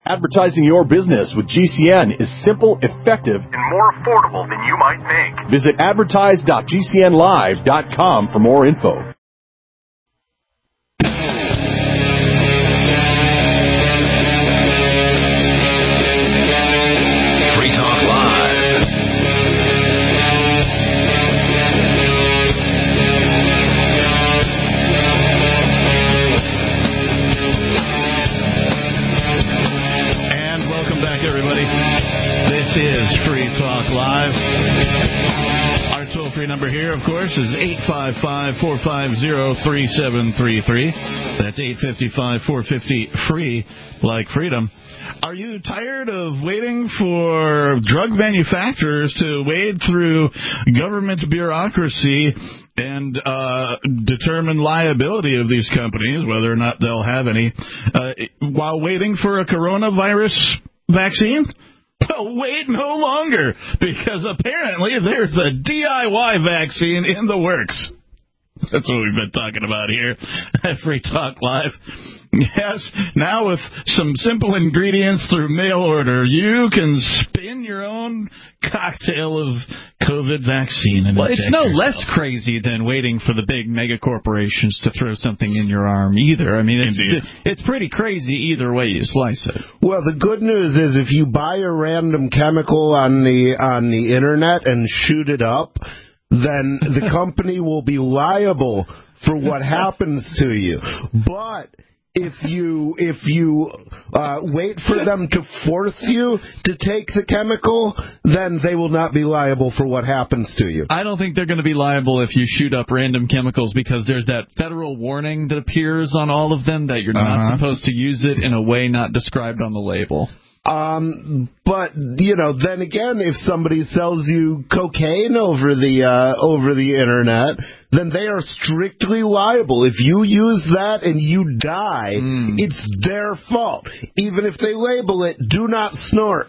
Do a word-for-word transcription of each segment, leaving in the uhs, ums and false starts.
Advertising your business with G C N is simple, effective, and more affordable than you might think. Visit advertise dot g c n live dot com for more info. Free Talk Live. And welcome back, everybody. This is Free Talk Live. Our toll-free number here, of course, is eight five five, four five zero, three seven three three. That's eight five five, four five zero, free, like freedom. Are you tired of waiting for drug manufacturers to wade through government bureaucracy and uh, determine liability of these companies, whether or not they'll have any, uh, while waiting for a coronavirus vaccine? Well, wait no longer, because apparently there's a D I Y vaccine in the works. That's what we've been talking about here at Free Talk Live. Yes, now with some simple ingredients through mail order, you can spin your own cocktail of COVID vaccine. And well, it's no less crazy than waiting for the big mega corporations to throw something in your arm either. I mean, it's, it's pretty crazy either way you slice it. Well, the good news is if you buy a random chemical on the on the internet and shoot it up, then the company will be liable for what happens to you. But if you if you uh, wait for them to force you to take the chemical, then they will not be liable for what happens to you. I don't think they're going to be liable if you shoot up random chemicals, because there's that federal warning that appears on all of them that you're not uh-huh. supposed to use it in a way not described on the label. Um, but you know, then again, if somebody sells you cocaine over the uh, over the internet, then they are strictly liable. If you use that and you die, mm. it's their fault. Even if they label it, do not snort.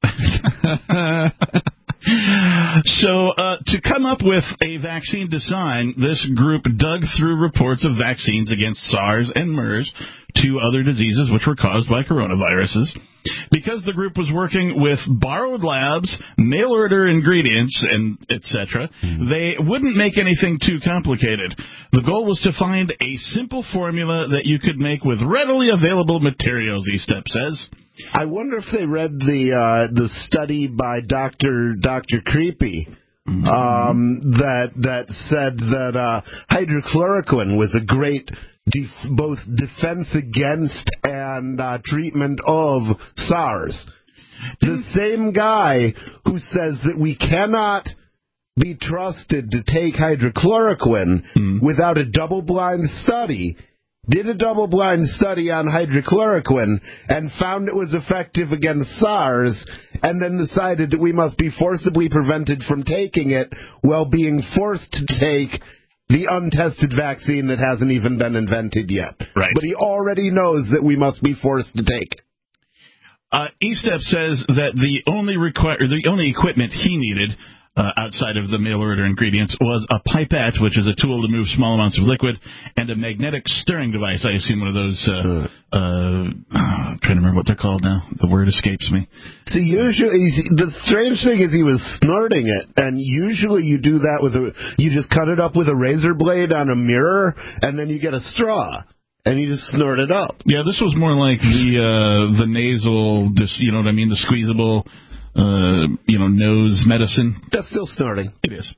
So, uh, to come up with a vaccine design, this group dug through reports of vaccines against SARS and MERS, two other diseases which were caused by coronaviruses. Because the group was working with borrowed labs, mail-order ingredients, and et cetera, mm. they wouldn't make anything too complicated. The goal was to find a simple formula that you could make with readily available materials, E-Step says. I wonder if they read the uh, the study by Doctor Doctor Creepy mm-hmm. um, that that said that uh, hydrochloroquine was a great def- both defense against and uh, treatment of SARS. The same guy who says that we cannot be trusted to take hydrochloroquine mm. without a double-blind study did a double-blind study on hydrochloroquine and found it was effective against SARS, and then decided that we must be forcibly prevented from taking it while being forced to take the untested vaccine that hasn't even been invented yet. Right. But he already knows that we must be forced to take it. Uh, E-Step says that the only require the only equipment he needed Uh, outside of the mail-order ingredients was a pipette, which is a tool to move small amounts of liquid, and a magnetic stirring device. I assume one of those, uh, uh, I'm trying to remember what they're called now. The word escapes me. See, usually, the strange thing is he was snorting it, and usually you do that with a, you just cut it up with a razor blade on a mirror, and then you get a straw. And you just snort it up. Yeah, this was more like the uh, the nasal, you know what I mean, the squeezable, Uh, you know, nose medicine. That's still snorting. It is.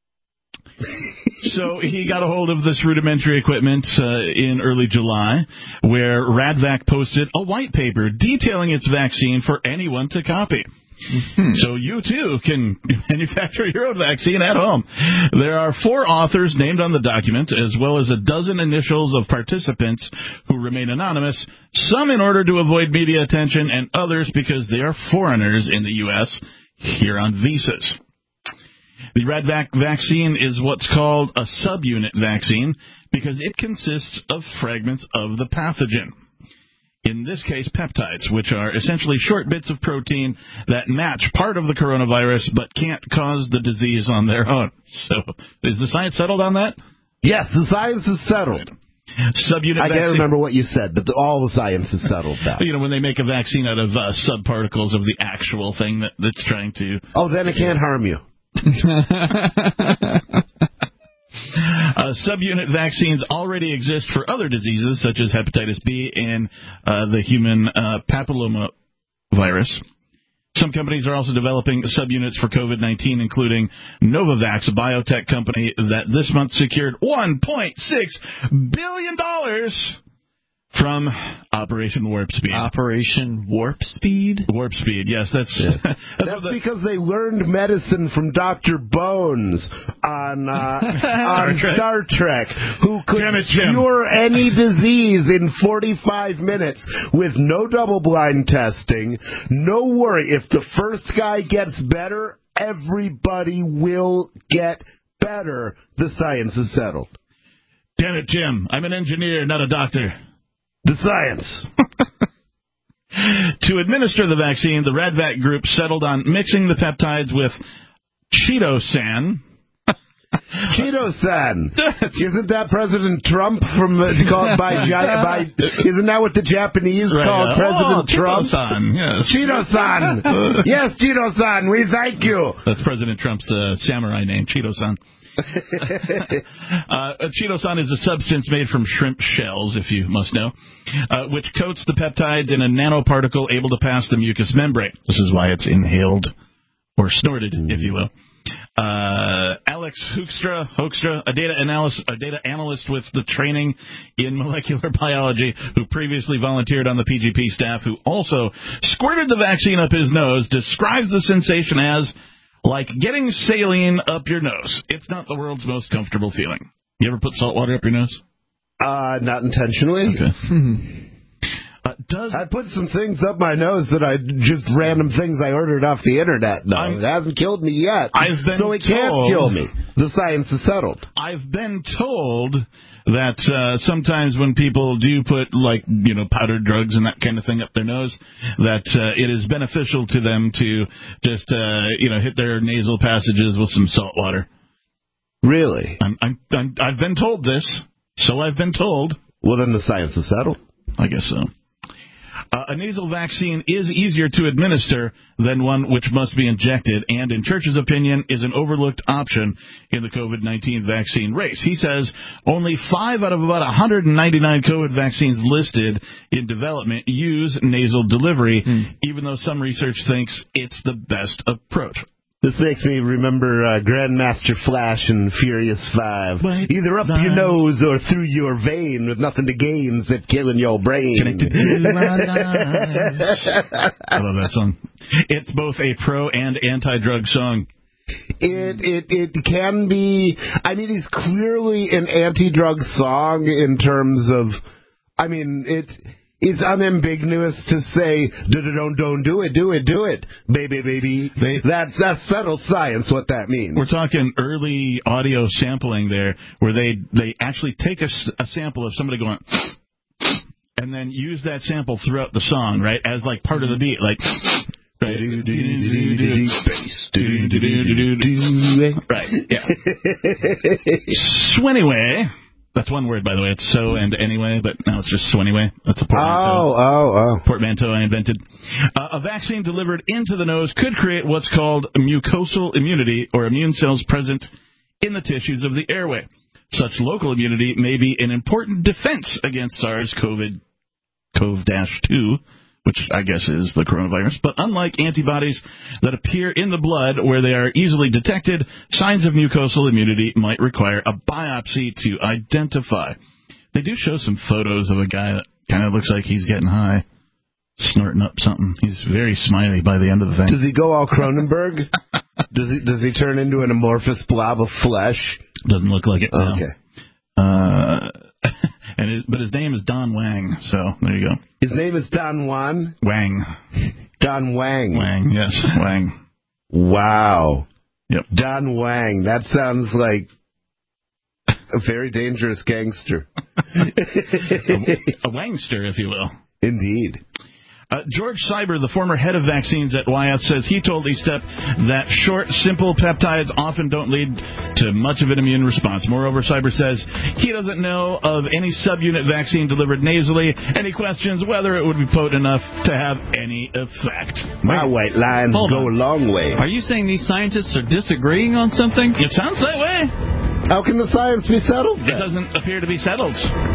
So he got a hold of this rudimentary equipment uh, in early July, where Radvac posted a white paper detailing its vaccine for anyone to copy. Mm-hmm. So you, too, can manufacture your own vaccine at home. There are four authors named on the document, as well as a dozen initials of participants who remain anonymous, some in order to avoid media attention, and others because they are foreigners in the U S here on visas. The Radvac vaccine is what's called a subunit vaccine because it consists of fragments of the pathogen. In this case, peptides, which are essentially short bits of protein that match part of the coronavirus but can't cause the disease on their own. So, is the science settled on that? Yes, the science is settled. Subunit I vaccine. can't remember what you said, but the, all the science is settled now. You know, when they make a vaccine out of uh, subparticles of the actual thing that, that's trying to... Oh, then it can't harm you. uh, subunit vaccines already exist for other diseases, such as hepatitis B and uh, the human uh, papilloma virus. Some companies are also developing subunits for COVID nineteen, including Novavax, a biotech company that this month secured one point six billion dollars from Operation Warp Speed. Operation Warp Speed? Warp Speed, yes. That's yeah. that's, that's the, because they learned medicine from Doctor Bones on uh, on Star Trek. Star Trek, who could Damn it, Jim. cure any disease in forty-five minutes with no double-blind testing. No worry. If the first guy gets better, everybody will get better. The science is settled. Damn it, Jim. I'm an engineer, not a doctor. The science. To administer the vaccine, the RadVac group settled on mixing the peptides with Cheeto-San. Cheeto-San. Isn't that President Trump from uh, called by, by? Isn't that what the Japanese right, called uh, President oh, Trump? Cheeto-San, yes. Cheeto-San. Yes, Cheeto-San. We thank you. That's President Trump's uh, samurai name, Cheeto-San. uh, Cheeto-San is a substance made from shrimp shells, if you must know, uh, which coats the peptides in a nanoparticle able to pass the mucous membrane. This is why it's inhaled or snorted, mm. if you will. Uh, Alex Hoekstra, Hoekstra, a data analyst, a data analyst with the training in molecular biology, who previously volunteered on the P G P staff, who also squirted the vaccine up his nose, describes the sensation as like getting saline up your nose. It's not the world's most comfortable feeling. You ever put salt water up your nose? Uh, not intentionally. Okay. uh, does I put some things up my nose that I just random things I ordered off the internet. No, I'm, it hasn't killed me yet. I've been so it told, can't kill me. The science is settled. I've been told that uh, sometimes when people do put, like, you know, powdered drugs and that kind of thing up their nose, that uh, it is beneficial to them to just, uh, you know, hit their nasal passages with some salt water. Really? I'm, I'm, I'm, I've been told this, so I've been told. Well, then the science is settled. I guess so. Uh, a nasal vaccine is easier to administer than one which must be injected, and in Church's opinion, is an overlooked option in the COVID nineteen vaccine race. He says only five out of about one hundred ninety-nine COVID vaccines listed in development use nasal delivery, mm. even though some research thinks it's the best approach. This makes me remember uh, Grandmaster Flash in Furious Five. Right. Either up nice. your nose or through your vein with nothing to gain except killing your brain. Connected to my life. I love that song. It's both a pro and anti-drug song. It it it can be. I mean, it's clearly an anti-drug song in terms of. I mean, it's. It's unambiguous to say, don't, don't do it, do it, do it, baby, baby. They, that's that's subtle science, what that means. We're talking early audio sampling there, where they, they actually take a, a sample of somebody going, and then use that sample throughout the song, right, as like part of the beat, like, right, right, yeah. So anyway. That's one word, by the way. It's so and anyway, but now it's just so anyway. That's a portmanteau. Oh, oh, oh. Portmanteau I invented. Uh, a vaccine delivered into the nose could create what's called mucosal immunity, or immune cells present in the tissues of the airway. Such local immunity may be an important defense against SARS-CoV two, which I guess is the coronavirus. But unlike antibodies that appear in the blood where they are easily detected, signs of mucosal immunity might require a biopsy to identify. They do show some photos of a guy that kind of looks like he's getting high, snorting up something. He's very smiley by the end of the thing. Does he go all Cronenberg? does he Does he turn into an amorphous blob of flesh? Doesn't look like it. No. Okay. Uh... And his, but his name is Don Wang, so there you go. His name is Don Juan? Wang. Don Wang. Wang, yes, Wang. Wow. Yep. Don Wang. That sounds like a very dangerous gangster. a, a Wangster, if you will. Indeed. Uh, George Cyber, the former head of vaccines at Y S, says he told E-Step that short, simple peptides often don't lead to much of an immune response. Moreover, Cyber says he doesn't know of any subunit vaccine delivered nasally, and he questions whether it would be potent enough to have any effect. My white lines Hold go on. a long way. Are you saying these scientists are disagreeing on something? It sounds that way. How can the science be settled It then? doesn't appear to be settled.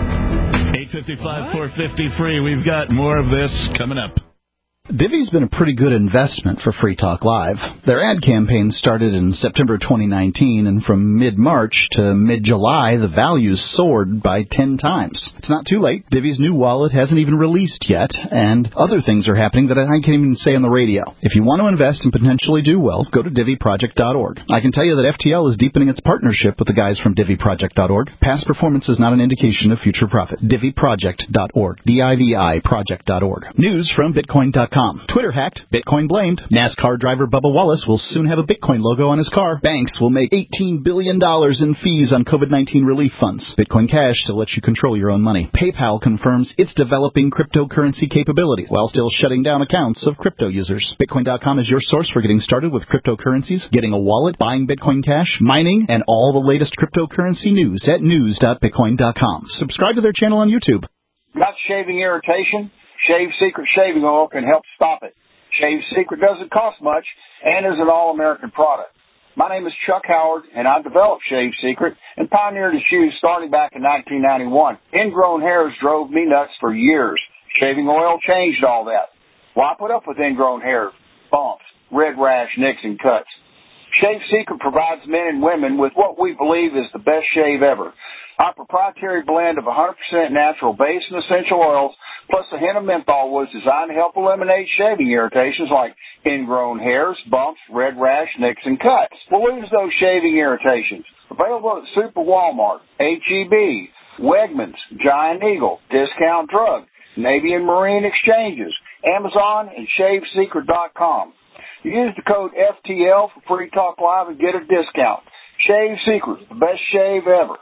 eight five five, four five zero, free. We've got more of this coming up. Divvy's been a pretty good investment for Free Talk Live. Their ad campaign started in September twenty nineteen, and from mid-March to mid-July, the values soared by ten times. It's not too late. Divvy's new wallet hasn't even released yet, and other things are happening that I can't even say on the radio. If you want to invest and potentially do well, go to Divvy Project dot org. I can tell you that F T L is deepening its partnership with the guys from Divvy Project dot org. Past performance is not an indication of future profit. Divvy Project dot org. D I V I Project dot org. News from Bitcoin dot com. Twitter hacked. Bitcoin blamed. NASCAR driver Bubba Wallace will soon have a Bitcoin logo on his car. Banks will make eighteen billion dollars in fees on COVID nineteen relief funds. Bitcoin Cash still lets you control your own money. PayPal confirms it's developing cryptocurrency capabilities while still shutting down accounts of crypto users. Bitcoin dot com is your source for getting started with cryptocurrencies, getting a wallet, buying Bitcoin Cash, mining, and all the latest cryptocurrency news at news dot bitcoin dot com. Subscribe to their channel on YouTube. Got shaving irritation? Shave Secret shaving oil can help stop it. Shave Secret doesn't cost much and is an all-American product. My name is Chuck Howard, and I developed Shave Secret and pioneered its use starting back in nineteen ninety-one. Ingrown hairs drove me nuts for years. Shaving oil changed all that. Why put up with ingrown hair, bumps, red rash, nicks, and cuts? Shave Secret provides men and women with what we believe is the best shave ever. Our proprietary blend of one hundred percent natural base and essential oils plus a hint of menthol was designed to help eliminate shaving irritations like ingrown hairs, bumps, red rash, nicks, and cuts. We'll lose those shaving irritations. Available at Super Walmart, H E B, Wegmans, Giant Eagle, Discount Drug, Navy and Marine Exchanges, Amazon, and shave secret dot com. Use the code F T L for Free Talk Live and get a discount. Shave Secret, the best shave ever.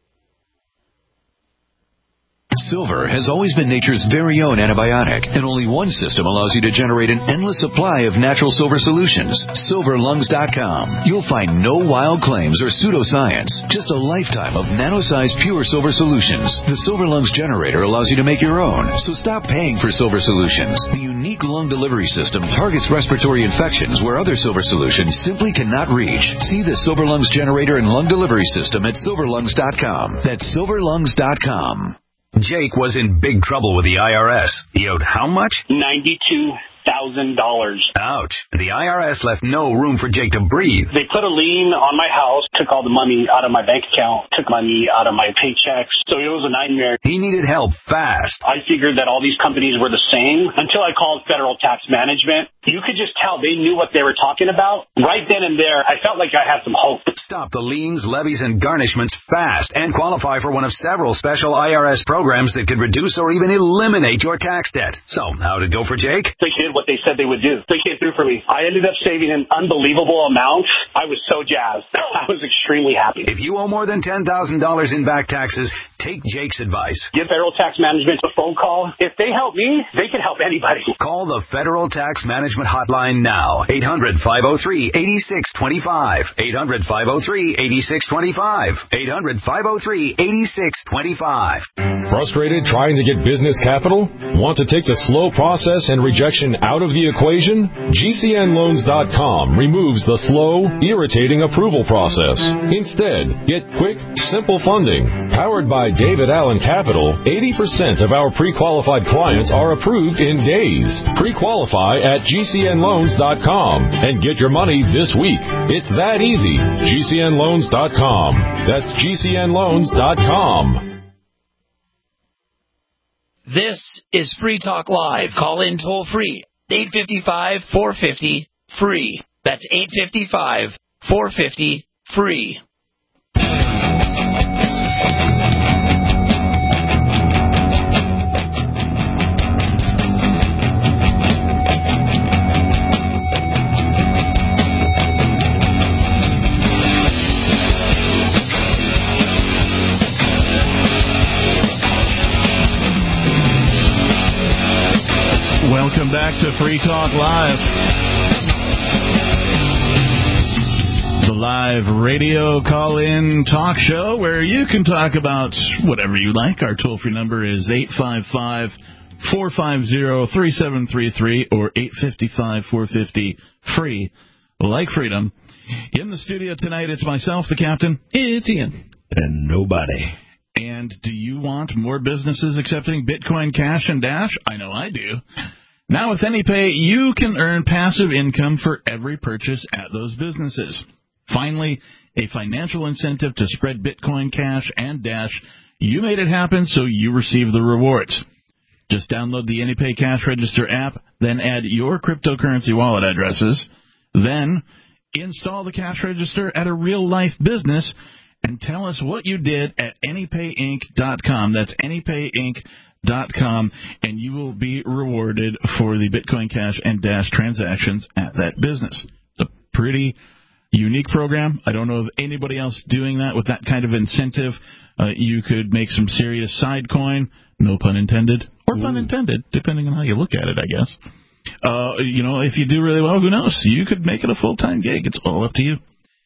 Silver has always been nature's very own antibiotic, and only one system allows you to generate an endless supply of natural silver solutions. silver lungs dot com. You'll find no wild claims or pseudoscience, just a lifetime of nano-sized pure silver solutions. The Silver Lungs generator allows you to make your own, so stop paying for silver solutions. The unique lung delivery system targets respiratory infections where other silver solutions simply cannot reach. See the Silver Lungs generator and lung delivery system at silver lungs dot com. That's silver lungs dot com. Jake was in big trouble with the I R S. He owed how much? ninety-two thousand dollars. Ouch. The I R S left no room for Jake to breathe. They put a lien on my house, took all the money out of my bank account, took money out of my paychecks. So it was a nightmare. He needed help fast. I figured that all these companies were the same until I called Federal Tax Management. You could just tell they knew what they were talking about. Right then and there, I felt like I had some hope. Stop the liens, levies, and garnishments fast and qualify for one of several special I R S programs that could reduce or even eliminate your tax debt. So, how'd it go for Jake? They did what they said they would do. They came through for me. I ended up saving an unbelievable amount. I was so jazzed. I was extremely happy. If you owe more than ten thousand dollars in back taxes, take Jake's advice. Give Federal Tax Management a phone call. If they help me, they can help anybody. Call the Federal Tax Management Hotline now. eight hundred, five oh three, eight six two five. eight hundred, five oh three, eight six two five. eight hundred, five oh three, eight six two five. Frustrated trying to get business capital? Want to take the slow process and rejection out of the equation? G C N loans dot com removes the slow, irritating approval process. Instead, get quick, simple funding. Powered by David Allen Capital, eighty percent of our pre-qualified clients are approved in days. Pre-qualify at G C N loans dot com and get your money this week. It's that easy. G C N loans dot com. That's G C N loans dot com. This is Free Talk Live. Call in toll free. eight five five, four five zero, free. That's eight five five, four five zero, free. Welcome to Free Talk Live. The live radio call-in talk show where you can talk about whatever you like. Our toll-free number is eight five five, four five zero, three seven three three or eight five five, four five zero, free, like freedom. In the studio tonight, it's myself, the captain. It's Ian. And nobody. And do you want more businesses accepting Bitcoin Cash and Dash? I know I do. Now with AnyPay, you can earn passive income for every purchase at those businesses. Finally, a financial incentive to spread Bitcoin Cash and Dash. You made it happen, so you receive the rewards. Just download the AnyPay Cash Register app, then add your cryptocurrency wallet addresses, then install the cash register at a real-life business, and tell us what you did at any pay inc dot com. That's any pay inc dot com, and you will be rewarded for the Bitcoin Cash and Dash transactions at that business. It's a pretty unique program. I don't know of anybody else doing that with that kind of incentive. Uh, you could make some serious side coin, no pun intended, or pun intended, depending on how you look at it, I guess. Uh, you know, if you do really well, who knows? You could make it a full-time gig. It's all up to you.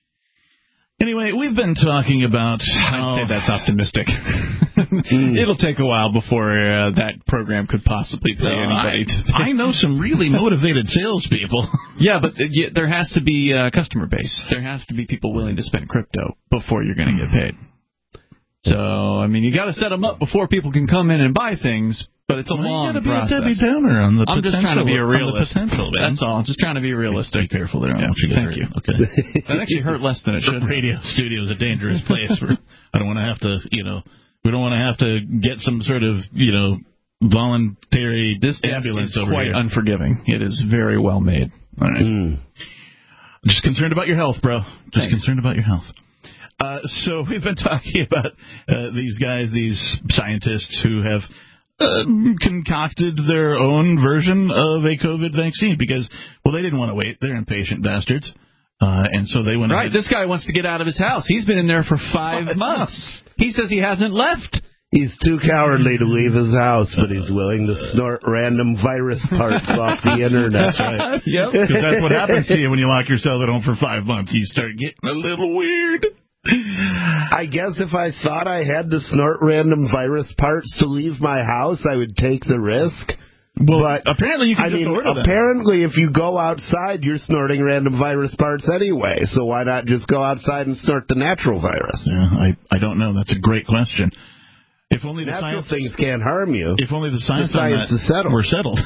Anyway, we've been talking about how... I'd say that's optimistic. mm. It'll take a while before uh, that program could possibly pay uh, anybody. I, I know some really motivated salespeople. Yeah, but uh, yeah, there has to be a customer base. There has to be people willing to spend crypto before you're going to get paid. So, I mean, you got to set them up before people can come in and buy things, but it's a well, long you gotta process. Be a Debbie Downer on the I'm just trying to be a realist. Potential, That's all. I'm just trying to be realistic. Be careful there. I yeah, don't want you to thank hurt you. Okay. That actually hurt less than it should. The radio studio is a dangerous place. Where I don't want to have to, you know, we don't want to have to get some sort of, you know, voluntary this ambulance is over quite here. Unforgiving. It is very well made. All right. Mm. Just concerned about your health, bro. Just Thanks. concerned about your health. Uh, so we've been talking about uh, these guys, these scientists who have uh, concocted their own version of a COVID vaccine because, well, they didn't want to wait. They're impatient bastards. Uh, and so they went Right, ahead. This guy wants to get out of his house. He's been in there for five months. He says he hasn't left. He's too cowardly to leave his house, but he's willing to snort random virus parts off the internet. That's right. Yep. Because that's what happens to you when you lock yourself at home for five months. You start getting a little weird. I guess if I thought I had to snort random virus parts to leave my house, I would take the risk. Well, but apparently you can I just mean, order them. Apparently, if you go outside, you're snorting random virus parts anyway. So why not just go outside and snort the natural virus? Yeah, I, I don't know. That's a great question. If only the natural science, things can't harm you. If only the science, the science on that is settled. were settled.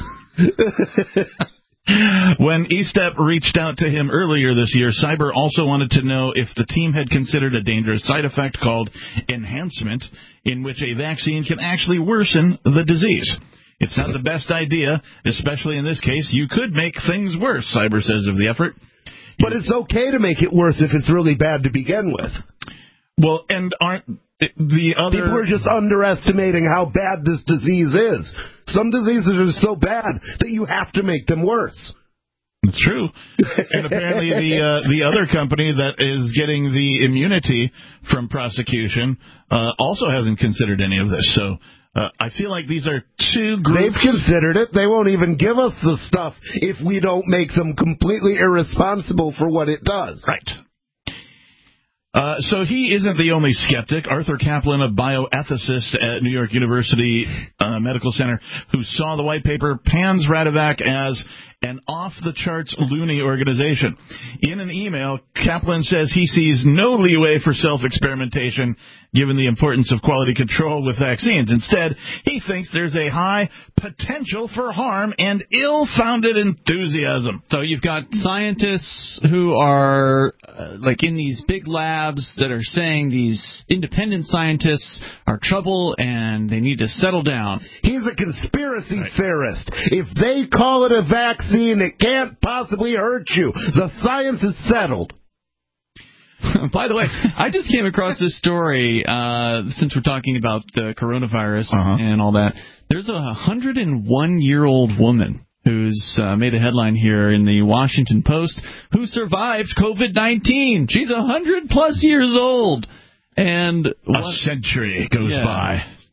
When eStep reached out to him earlier this year, Cyber also wanted to know if the team had considered a dangerous side effect called enhancement, in which a vaccine can actually worsen the disease. It's not the best idea, especially in this case. You could make things worse, Cyber says of the effort. But it's okay to make it worse if it's really bad to begin with. Well, and aren't the other... People are just underestimating how bad this disease is. Some diseases are so bad that you have to make them worse. It's true. And apparently the uh, the other company that is getting the immunity from prosecution uh, also hasn't considered any of this. So uh, I feel like these are two groups... They've considered it. They won't even give us the stuff if we don't make them completely irresponsible for what it does. Right. Uh, so he isn't the only skeptic. Arthur Kaplan, a bioethicist at New York University uh, Medical Center, who saw the white paper, pans Radovac as an off-the-charts loony organization. In an email, Kaplan says he sees no leeway for self-experimentation given the importance of quality control with vaccines. Instead, he thinks there's a high potential for harm and ill-founded enthusiasm. So you've got scientists who are uh, like in these big labs that are saying these independent scientists are trouble and they need to settle down. He's a conspiracy right. theorist. If they call it a vaccine, it can't possibly hurt you. The science is settled. By the way, I just came across this story, uh, since we're talking about the coronavirus uh-huh. and all that. There's a one hundred one year old woman who's uh, made a headline here in the Washington Post who survived COVID nineteen. She's one hundred plus years old. And a one, century goes yeah. by.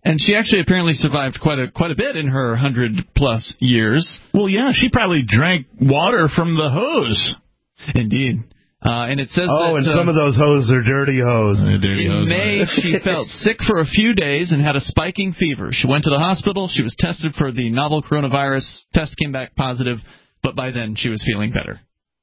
And she actually apparently survived quite a quite a bit in her hundred plus years. Well, yeah, she probably drank water from the hose. Indeed. Uh, and it says oh, that, and uh, some of those hoes are dirty hoes. Uh, dirty in hose May, she felt sick for a few days and had a spiking fever. She went to the hospital. She was tested for the novel coronavirus. Test came back positive, but by then she was feeling better.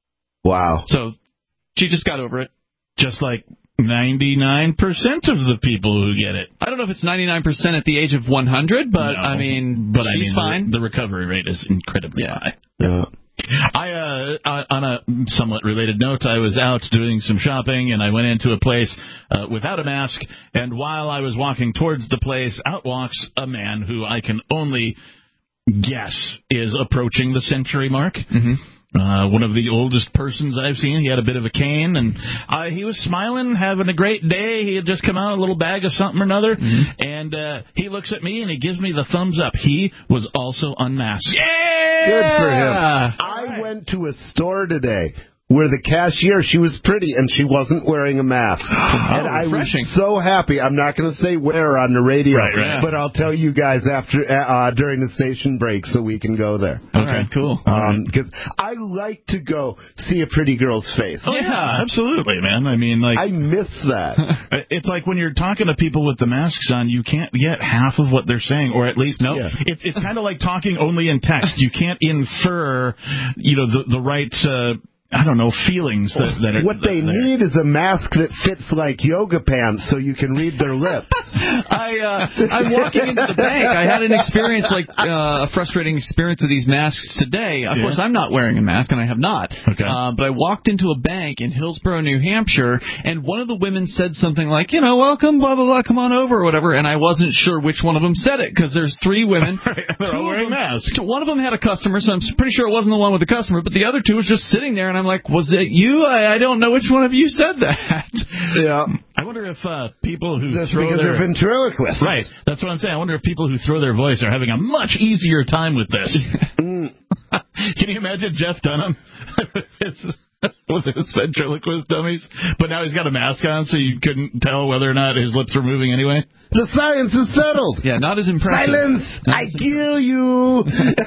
Wow. So she just got over it. Just like ninety-nine percent of the people who get it. I don't know if it's ninety-nine percent at the age of one hundred, but no, I mean, but she's I mean, fine. The, the recovery rate is incredibly yeah. high. Yeah. I, uh, on a somewhat related note, I was out doing some shopping, and I went into a place uh, without a mask, and while I was walking towards the place, out walks a man who I can only guess is approaching the century mark. Mm-hmm. Uh, one of the oldest persons I've seen. He had a bit of a cane, and uh, he was smiling, having a great day. He had just come out, a little bag of something or another, mm-hmm. and uh, he looks at me, and he gives me the thumbs up. He was also unmasked. Yeah! Good for him. I right. went to a store today where the cashier, she was pretty, and she wasn't wearing a mask. Oh, and I refreshing. was so happy. I'm not going to say where on the radio, right, right. but I'll tell you guys after uh, during the station break so we can go there. Okay, right, cool. Because um, I like to go see a pretty girl's face. Oh, yeah, absolutely, man. I mean, like I miss that. It's like when you're talking to people with the masks on, you can't get half of what they're saying, or at least no. Yeah. It, it's kind of like talking only in text. You can't infer, you know, the the right. Uh, I don't know, feelings that, that are... What they that need is a mask that fits like yoga pants so you can read their lips. I, uh, I'm walking into the bank. I had an experience, like uh, a frustrating experience with these masks today. Of yeah. course, I'm not wearing a mask, and I have not. Okay. Uh, but I walked into a bank in Hillsborough, New Hampshire, and one of the women said something like, you know, welcome, blah, blah, blah, come on over, or whatever, and I wasn't sure which one of them said it, because there's three women. They're all wearing masks. One of them had a customer, so I'm pretty sure it wasn't the one with the customer, but the other two was just sitting there, and I'm like, was it you? I, I don't know which one of you said that. Yeah. I wonder if uh, people who That's throw because their... they're ventriloquists. Right. That's what I'm saying. I wonder if people who throw their voice are having a much easier time with this. Mm. Can you imagine Jeff Dunham with his ventriloquist dummies? But now he's got a mask on, so you couldn't tell whether or not his lips were moving anyway? The science is settled. Yeah, not as impressive. Silence! Not I as kill you!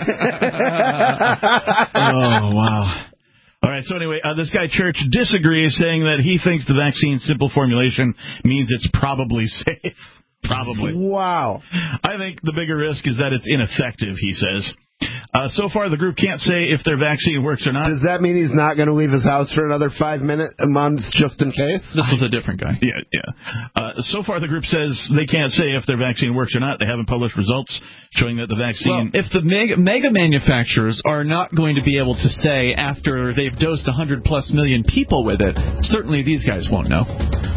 Oh, wow. All right, so anyway, uh, this guy Church disagrees, saying that he thinks the vaccine's simple formulation means it's probably safe. Probably. Wow. I think the bigger risk is that it's ineffective, he says. Uh, so far, the group can't say if their vaccine works or not. Does that mean he's not going to leave his house for another five minutes, months just in case? This was a different guy. Yeah, yeah. Uh, so far, the group says they can't say if their vaccine works or not. They haven't published results showing that the vaccine... Well, if the mega, mega manufacturers are not going to be able to say after they've dosed one hundred plus million people with it, certainly these guys won't know.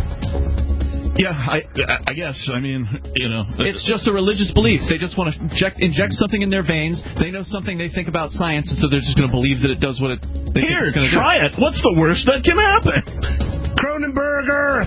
Yeah, I, I guess. I mean, you know. It's just a religious belief. They just want to inject, inject something in their veins. They know something they think about science, and so they're just going to believe that it does what it they Here, think it's going to do. try it. What's the worst that can happen? Cronenberger!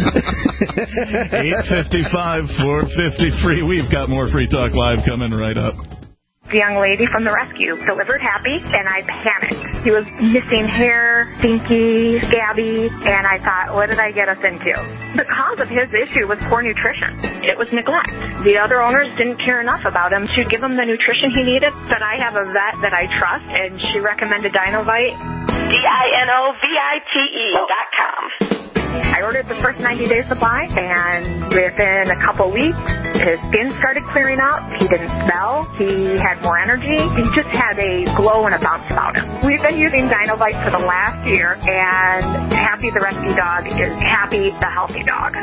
eight fifty-five, four fifty free. We've got more Free Talk Live coming right up. The young lady from the rescue delivered happy, and I panicked. He was missing hair, stinky, scabby, and I thought, what did I get us into? The cause of his issue was poor nutrition. It was neglect. The other owners didn't care enough about him to give him the nutrition he needed, but I have a vet that I trust, and she recommended Dinovite. D I N O V I T E dot com. I ordered the first ninety day supply, and within a couple weeks, his skin started clearing up. He didn't smell. He had more energy. He just had a glow and a bounce about him. We've been using Dinovite for the last year, and Happy the rescue dog is Happy the healthy dog.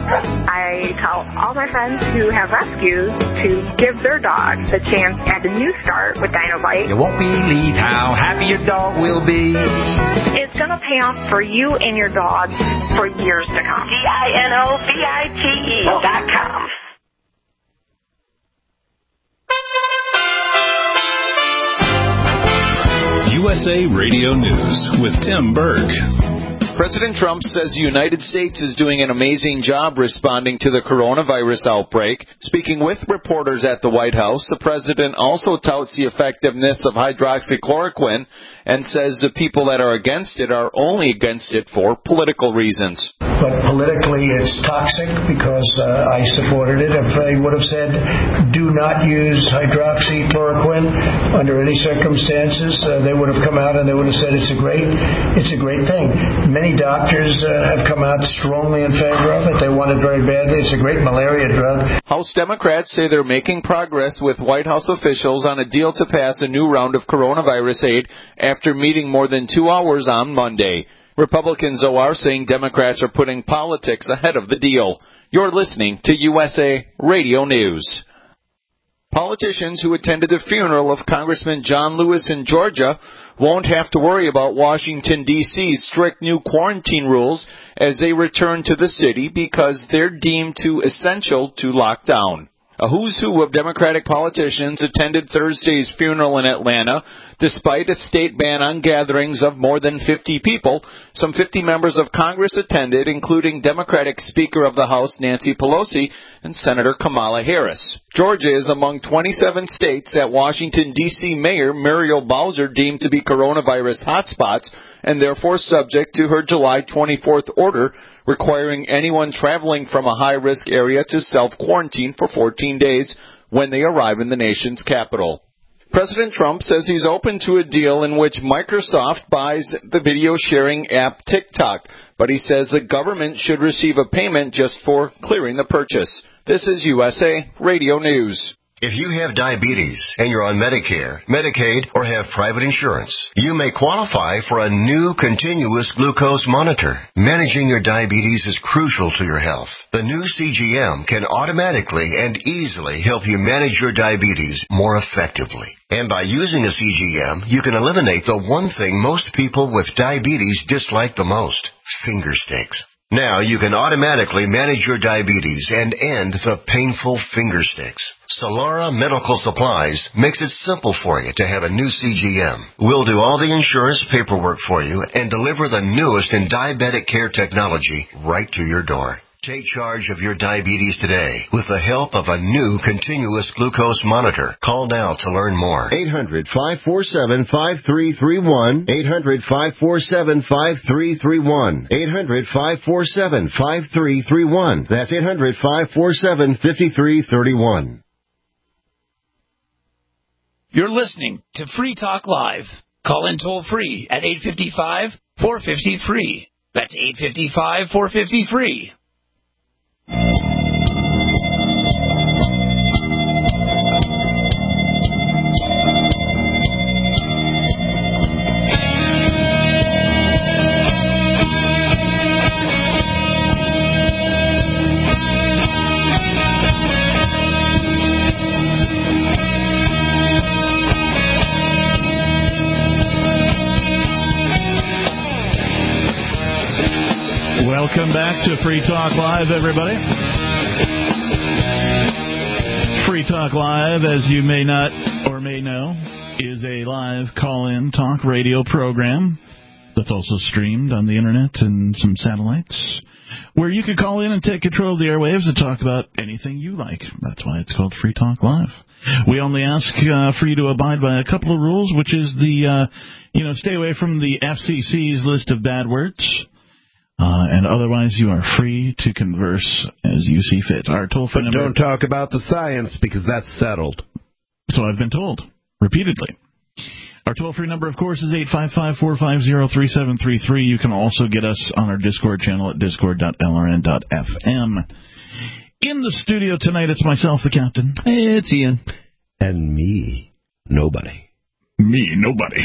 I tell all my friends who have rescues to give their dog the chance at a new start with Dinovite. You won't believe how happy your dog will be. It's going to pay off for you and your dog for years to come. D I N O V I T E dot com. U S A Radio News with Tim Berg. President Trump says the United States is doing an amazing job responding to the coronavirus outbreak. Speaking with reporters at the White House, the president also touts the effectiveness of hydroxychloroquine and says the people that are against it are only against it for political reasons. But politically it's toxic because uh, I supported it. If they would have said do not use hydroxychloroquine under any circumstances, uh, they would have come out and they would have said it's a great, it's a great thing. Many doctors uh, have come out strongly in favor of it. They want it very badly. It's a great malaria drug. House Democrats say they're making progress with White House officials on a deal to pass a new round of coronavirus aid after meeting more than two hours on Monday. Republicans, though, are saying Democrats are putting politics ahead of the deal. You're listening to U S A Radio News. Politicians who attended the funeral of Congressman John Lewis in Georgia won't have to worry about Washington, D C's strict new quarantine rules as they return to the city because they're deemed too essential to lock down. A who's who of Democratic politicians attended Thursday's funeral in Atlanta. Despite a state ban on gatherings of more than fifty people, some fifty members of Congress attended, including Democratic Speaker of the House Nancy Pelosi and Senator Kamala Harris. Georgia is among twenty-seven states that Washington, D C Mayor Muriel Bowser deemed to be coronavirus hotspots and therefore subject to her July twenty-fourth order requiring anyone traveling from a high-risk area to self-quarantine for fourteen days when they arrive in the nation's capital. President Trump says he's open to a deal in which Microsoft buys the video-sharing app TikTok, but he says the government should receive a payment just for clearing the purchase. This is U S A Radio News. If you have diabetes and you're on Medicare, Medicaid, or have private insurance, you may qualify for a new continuous glucose monitor. Managing your diabetes is crucial to your health. The new C G M can automatically and easily help you manage your diabetes more effectively. And by using a C G M, you can eliminate the one thing most people with diabetes dislike the most, finger sticks. Now you can automatically manage your diabetes and end the painful finger sticks. Solara Medical Supplies makes it simple for you to have a new C G M. We'll do all the insurance paperwork for you and deliver the newest in diabetic care technology right to your door. Take charge of your diabetes today with the help of a new continuous glucose monitor. Call now to learn more. eight hundred, five four seven, five three three one. eight hundred, five four seven, five three three one. eight hundred, five four seven, five three three one. That's eight hundred, five four seven, five three three one. You're listening to Free Talk Live. Call in toll free at eight five five, four five zero, free. That's eight five five, four five zero, free. Welcome back to Free Talk Live, everybody. Free Talk Live, as you may not or may know, is a live call-in talk radio program that's also streamed on the internet and some satellites, where you can call in and take control of the airwaves and talk about anything you like. That's why it's called Free Talk Live. We only ask uh, for you to abide by a couple of rules, which is the, uh, you know, stay away from the F C C's list of bad words. Uh, and otherwise, you are free to converse as you see fit. Our toll-free number. Don't talk about the science because that's settled. So I've been told repeatedly. Our toll-free number, of course, is eight five five, four five zero, three seven three three. You can also get us on our Discord channel at discord dot l r n dot f m. In the studio tonight, it's myself, the captain. It's Ian. And me, nobody. Me, nobody.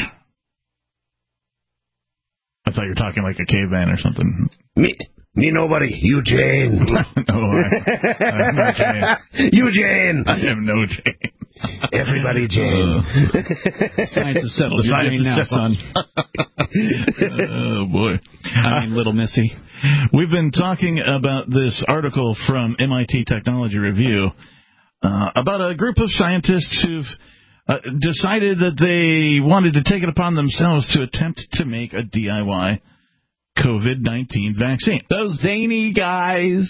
I thought you were talking like a caveman or something. Me, me nobody. Eugene. no, I, I am no Jane. Eugene. I am no Jane. Everybody Jane. Uh, science is settled. The science is now, settled. son. Oh, boy. I mean, little Missy. We've been talking about this article from M I T Technology Review uh, about a group of scientists who've Uh, decided that they wanted to take it upon themselves to attempt to make a D I Y COVID nineteen vaccine. Those zany guys.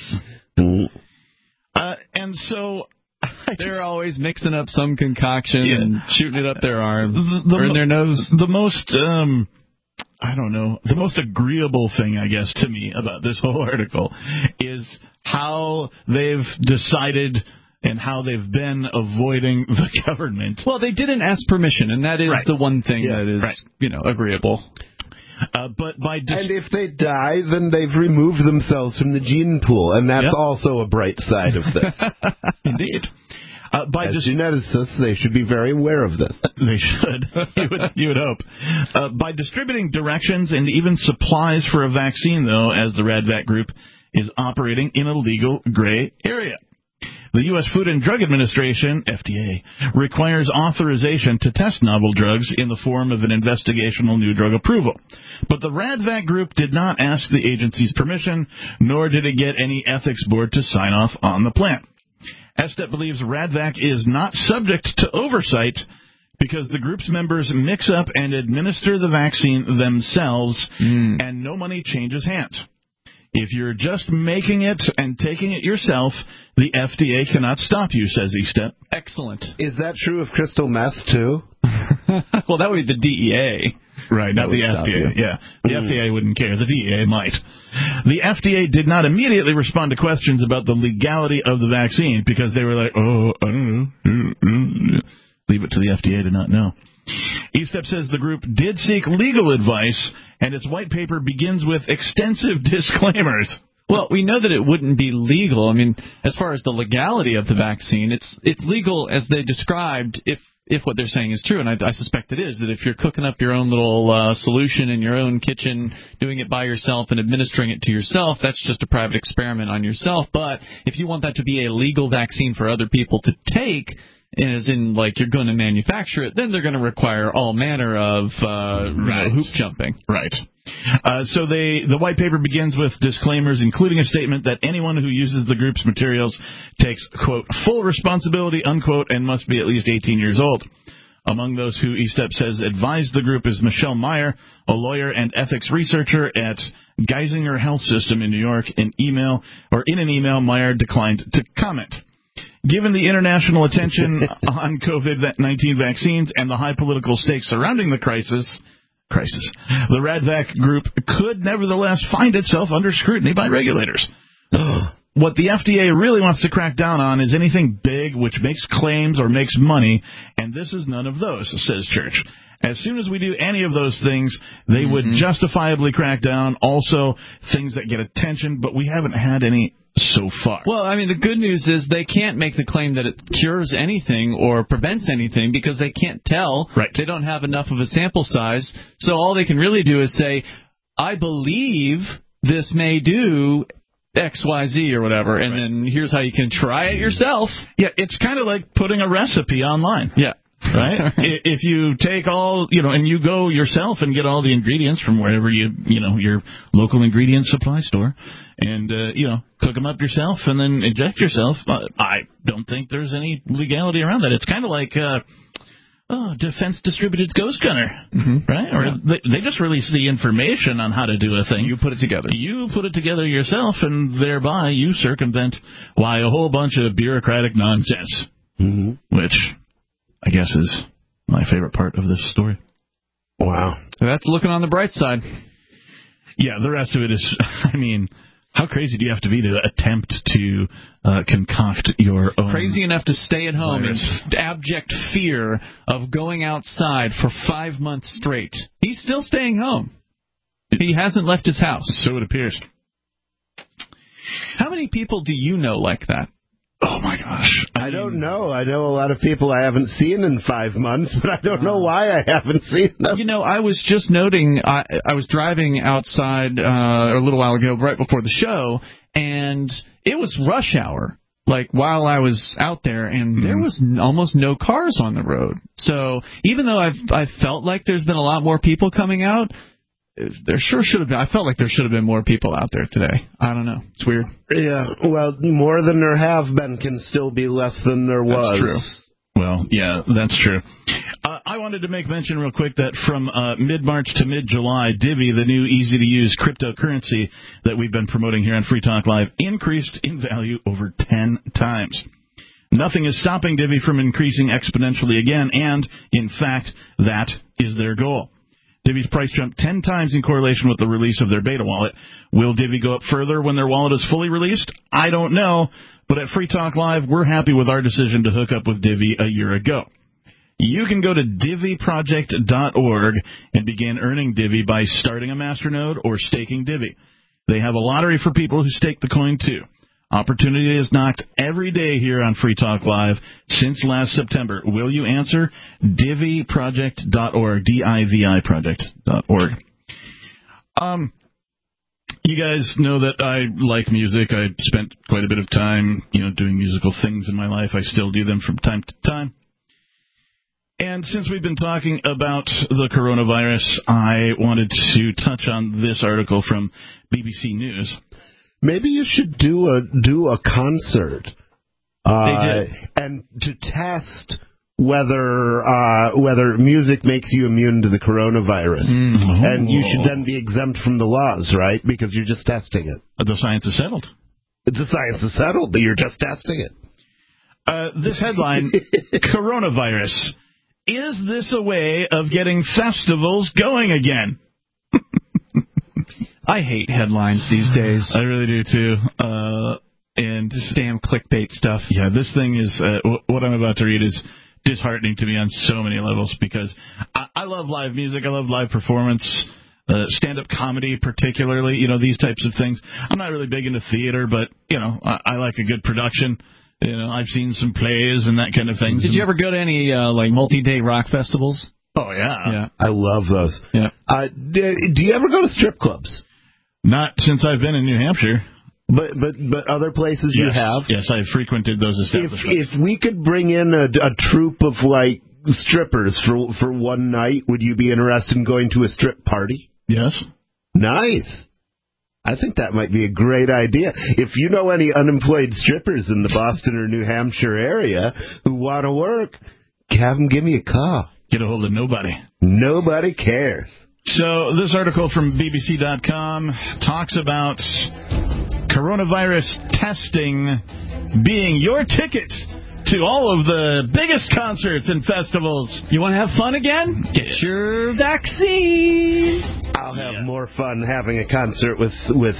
Uh, and so they're always mixing up some concoction yeah. and shooting it up their arms the, the, or in their nose. The most, um, I don't know, the most agreeable thing, I guess, to me about this whole article is how they've decided and how they've been avoiding the government. Well, they didn't ask permission, and that is right. the one thing yeah, that is, right. you know, agreeable. Uh, but by dis- and if they die, then they've removed themselves from the gene pool, and that's yep. also a bright side of this. Indeed. Uh, by As dis- geneticists, they should be very aware of this. They should. you, would, you would hope. Uh, by distributing directions and even supplies for a vaccine, though, as the RadVac Group is operating in a legal gray area. The U S Food and Drug Administration, F D A, requires authorization to test novel drugs in the form of an investigational new drug approval. But the RadVac Group did not ask the agency's permission, nor did it get any ethics board to sign off on the plan. S T E P believes RadVac is not subject to oversight because the group's members mix up and administer the vaccine themselves, mm. and no money changes hands. If you're just making it and taking it yourself, the F D A cannot stop you, says E S T E P. Excellent. Is that true of crystal meth, too? Well, that would be the D E A. Right, not the F D A. You. Yeah, the mm. F D A wouldn't care. The D E A might. The F D A did not immediately respond to questions about the legality of the vaccine because they were like, oh, I don't know. Leave it to the F D A to not know. E S T E P says the group did seek legal advice, and its white paper begins with extensive disclaimers. Well, we know that it wouldn't be legal. I mean, as far as the legality of the vaccine, it's it's legal as they described if if what they're saying is true, and I, I suspect it is, that if you're cooking up your own little uh, solution in your own kitchen, doing it by yourself and administering it to yourself, that's just a private experiment on yourself. But if you want that to be a legal vaccine for other people to take, as in, like, you're going to manufacture it, then they're going to require all manner of uh, right. you know, hoop jumping. Right. Uh, so they, the white paper begins with disclaimers, including a statement that anyone who uses the group's materials takes, quote, full responsibility, unquote, and must be at least eighteen years old. Among those who E S T E P says advised the group is Michelle Meyer, a lawyer and ethics researcher at Geisinger Health System in New York. In email, or in an email, Meyer declined to comment. Given the international attention on COVID nineteen vaccines and the high political stakes surrounding the crisis, crisis, the RadVac Group could nevertheless find itself under scrutiny by regulators. What the F D A really wants to crack down on is anything big which makes claims or makes money, and this is none of those, says Church. As soon as we do any of those things, they mm-hmm. would justifiably crack down. Also, things that get attention, but we haven't had any so far. Well, I mean, the good news is they can't make the claim that it cures anything or prevents anything because they can't tell. Right. They don't have enough of a sample size. So all they can really do is say, I believe this may do X Y Z or whatever, and right. then here's how you can try it yourself. Yeah, it's kind of like putting a recipe online. Yeah. Right? If you take all, you know, and you go yourself and get all the ingredients from wherever you, you know, your local ingredient supply store, and, uh, you know, cook them up yourself and then inject yourself, uh, I don't think there's any legality around that. It's kind of like, uh, oh, Defense Distributed's Ghost Gunner, mm-hmm. right? Or yeah. they, they just release the information on how to do a thing. You put it together. You put it together yourself, and thereby you circumvent, why, a whole bunch of bureaucratic nonsense, mm-hmm. which I guess is my favorite part of this story. Wow. That's looking on the bright side. Yeah, the rest of it is, I mean, how crazy do you have to be to attempt to uh, concoct your own Crazy enough to stay at home virus. in abject fear of going outside for five months straight. He's still staying home. He hasn't left his house. So it appears. How many people do you know like that? Oh, my gosh. I, I don't know. I know a lot of people I haven't seen in five months, but I don't know why I haven't seen them. You know, I was just noting, I, I was driving outside uh, a little while ago, right before the show, and it was rush hour, like while I was out there, and there was n- almost no cars on the road. So even though I've I felt like there's been a lot more people coming out, there sure should have been. I felt like there should have been more people out there today. I don't know. It's weird. Yeah, well, more than there have been can still be less than there was. That's Well, yeah, that's true. Uh, I wanted to make mention real quick that from uh, mid-March to mid-July, Divvy, the new easy-to-use cryptocurrency that we've been promoting here on Free Talk Live, increased in value over ten times. Nothing is stopping Divvy from increasing exponentially again, and, in fact, that is their goal. Divvy's price jumped ten times in correlation with the release of their beta wallet. Will Divvy go up further when their wallet is fully released? I don't know, but at Free Talk Live, we're happy with our decision to hook up with Divvy a year ago. You can go to divvy project dot org and begin earning Divvy by starting a masternode or staking Divvy. They have a lottery for people who stake the coin, too. Opportunity is knocked every day here on Free Talk Live since last September. Will you answer? divvy project dot org, D I V I project dot org. Um, you guys know that I like music. I spent quite a bit of time, you know, doing musical things in my life. I still do them from time to time. And since we've been talking about the coronavirus, I wanted to touch on this article from B B C News. Maybe you should do a do a concert, uh, and to test whether uh, whether music makes you immune to the coronavirus, mm-hmm. and you should then be exempt from the laws, right? Because you're just testing it. The science is settled. The science is settled, but you're just testing it. Uh, this headline: Coronavirus. Is this a way of getting festivals going again? I hate headlines these days. I really do, too. Uh, and this damn clickbait stuff. Yeah, this thing is, uh, w- what I'm about to read is disheartening to me on so many levels because I, I love live music. I love live performance, uh, stand-up comedy particularly, you know, these types of things. I'm not really big into theater, but, you know, I, I like a good production. You know, I've seen some plays and that kind of thing. Did you ever go to any, uh, like, multi-day rock festivals? Oh, yeah. Yeah. I love those. Yeah. Uh, do, do you ever go to strip clubs? Not since I've been in New Hampshire. But but but other places yes. you have? Yes, I've frequented those establishments. If, if we could bring in a, a troupe of, like, strippers for for one night, would you be interested in going to a strip party? Yes. Nice. I think that might be a great idea. If you know any unemployed strippers in the Boston or New Hampshire area who want to work, have them give me a call. Get a hold of nobody. Nobody cares. So this article from B B C dot com talks about coronavirus testing being your ticket to all of the biggest concerts and festivals. You want to have fun again? Get your vaccine. I'll have yeah. more fun having a concert with with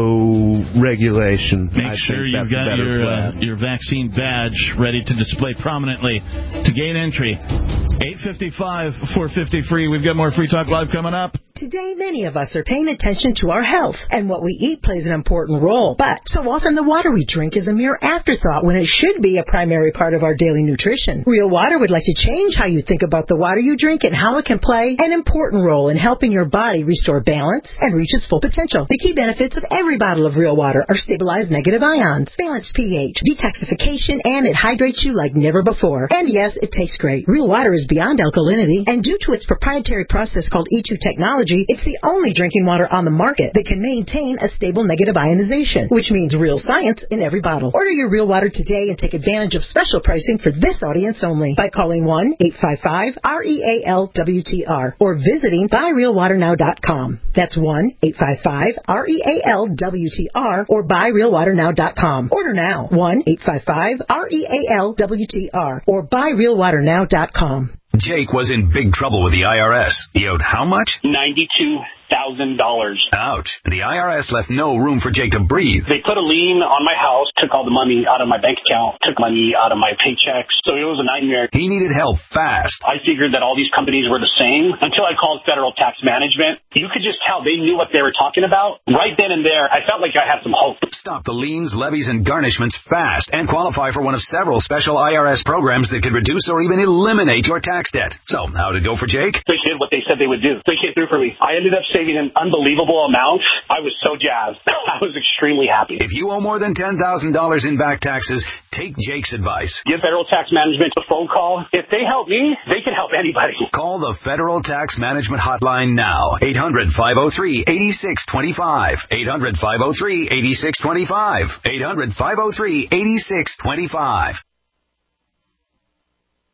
no regulation. Make I sure think you've that's got your uh, plan. your vaccine badge ready to display prominently to gain entry. eight fifty-five, four fifty free. We've got more Free Talk Live coming up. Today, many of us are paying attention to our health, and what we eat plays an important role. But so often the water we drink is a mere afterthought when it should be a primary part of our daily nutrition. Real Water would like to change how you think about the water you drink and how it can play an important role in helping your body restore balance and reach its full potential. The key benefits of every bottle of Real Water are stabilized negative ions, balanced pH, detoxification, and it hydrates you like never before. And yes, it tastes great. Real Water is beyond alkalinity, and due to its proprietary process called E two technology, it's the only drinking water on the market that can maintain a stable negative ionization, which means real science in every bottle. Order your Real Water today and take advantage of special pricing for this audience only by calling one eight five five R E A L W T R or visiting buy real water now dot com. That's one eight five five R E A L W T R or buy real water now dot com. Order now, one eight five five R E A L W T R or buy real water now dot com. Jake was in big trouble with the I R S. He owed how much? ninety-two thousand dollars. Ouch. The I R S left no room for Jake to breathe. They put a lien on my house, took all the money out of my bank account, took money out of my paychecks. So it was a nightmare. He needed help fast. I figured that all these companies were the same until I called Federal Tax Management. You could just tell they knew what they were talking about. Right then and there, I felt like I had some hope. Stop the liens, levies, and garnishments fast and qualify for one of several special I R S programs that could reduce or even eliminate your tax debt. So, how'd it go for Jake? They did what they said they would do. They came through for me. I ended up saving an unbelievable amount. I was so jazzed. I was extremely happy. If you owe more than ten thousand dollars in back taxes, take Jake's advice. Give Federal Tax Management a phone call. If they help me, they can help anybody. Call the Federal Tax Management Hotline now. eight hundred, five oh three, eight six two five. eight hundred, five oh three, eight six two five. eight hundred, five oh three, eight six two five.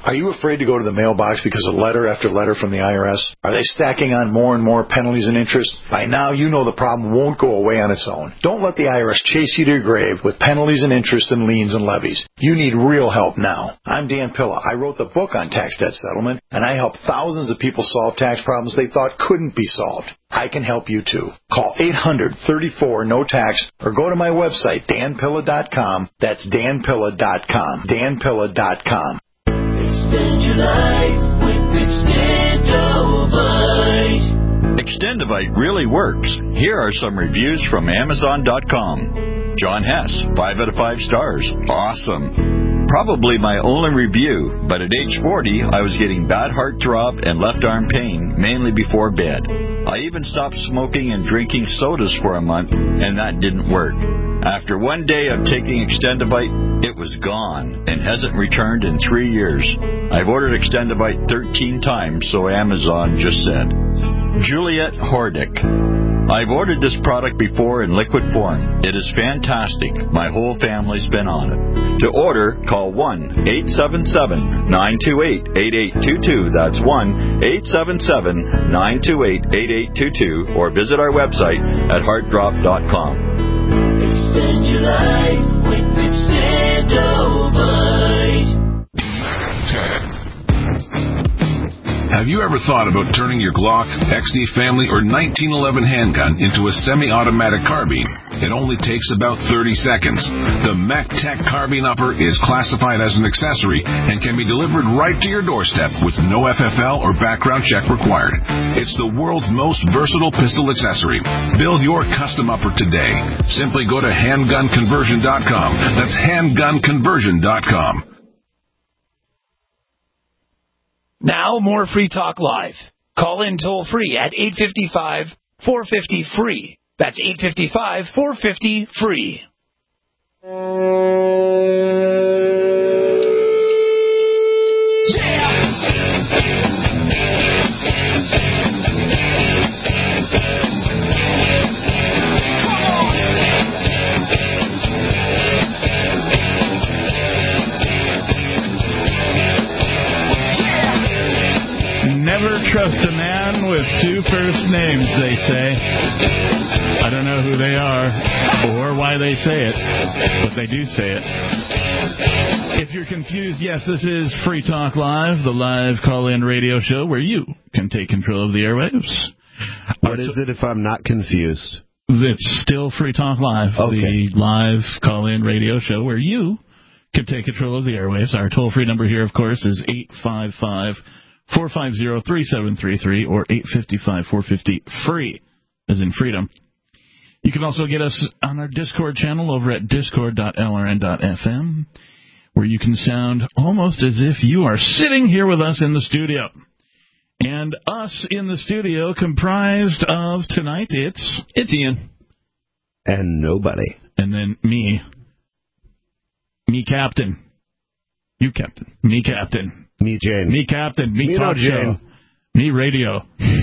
Are you afraid to go to the mailbox because of letter after letter from the I R S? Are they stacking on more and more penalties and interest? By now, you know the problem won't go away on its own. Don't let the I R S chase you to your grave with penalties and interest and liens and levies. You need real help now. I'm Dan Pilla. I wrote the book on tax debt settlement, and I help thousands of people solve tax problems they thought couldn't be solved. I can help you too. Call eight hundred, thirty-four, no tax or go to my website, dan pilla dot com. That's dan pilla dot com. dan pilla dot com. Extend your life with Extendovite. Extendovite really works. Here are some reviews from amazon dot com. John Hess, five out of five stars. Awesome. Probably my only review, but at age forty, I was getting bad heart drop and left arm pain, mainly before bed. I even stopped smoking and drinking sodas for a month, and that didn't work. After one day of taking Extendovite, it was gone and hasn't returned in three years. I've ordered Extendovite thirteen times, so Amazon just said. Juliet Hordick. I've ordered this product before in liquid form. It is fantastic. My whole family's been on it. To order, call one eight seven seven, nine two eight, eight eight two two. That's one eight seven seven, nine two eight, eight eight two two. Or visit our website at heart drop dot com. Extend your life with Extendovite. Have you ever thought about turning your Glock, X D Family, or nineteen eleven handgun into a semi-automatic carbine? It only takes about thirty seconds. The MacTech Carbine Upper is classified as an accessory and can be delivered right to your doorstep with no F F L or background check required. It's the world's most versatile pistol accessory. Build your custom upper today. Simply go to handgun conversion dot com. That's handgun conversion dot com. Now, more Free Talk Live. Call in toll-free at eight five five, four five zero, F R E E. That's eight five five, four five zero, F R E E. Never trust a man with two first names, they say. I don't know who they are or why they say it, but they do say it. If you're confused, yes, this is Free Talk Live, the live call-in radio show where you can take control of the airwaves. What is it if I'm not confused? It's still Free Talk Live, okay. The live call-in radio show where you can take control of the airwaves. Our toll-free number here, of course, is eight five five, four five zero, three seven three three or eight five five, four five zero, F R E E, as in freedom. You can also get us on our Discord channel over at discord dot l r n dot f m, where you can sound almost as if you are sitting here with us in the studio. And us in the studio comprised of tonight, it's... It's Ian. And nobody. And then me. Me, Captain. You, Captain. Me, Captain. Me, Jane. Me, Captain. Me, Me Talk no, Show. Jane. Me, Radio.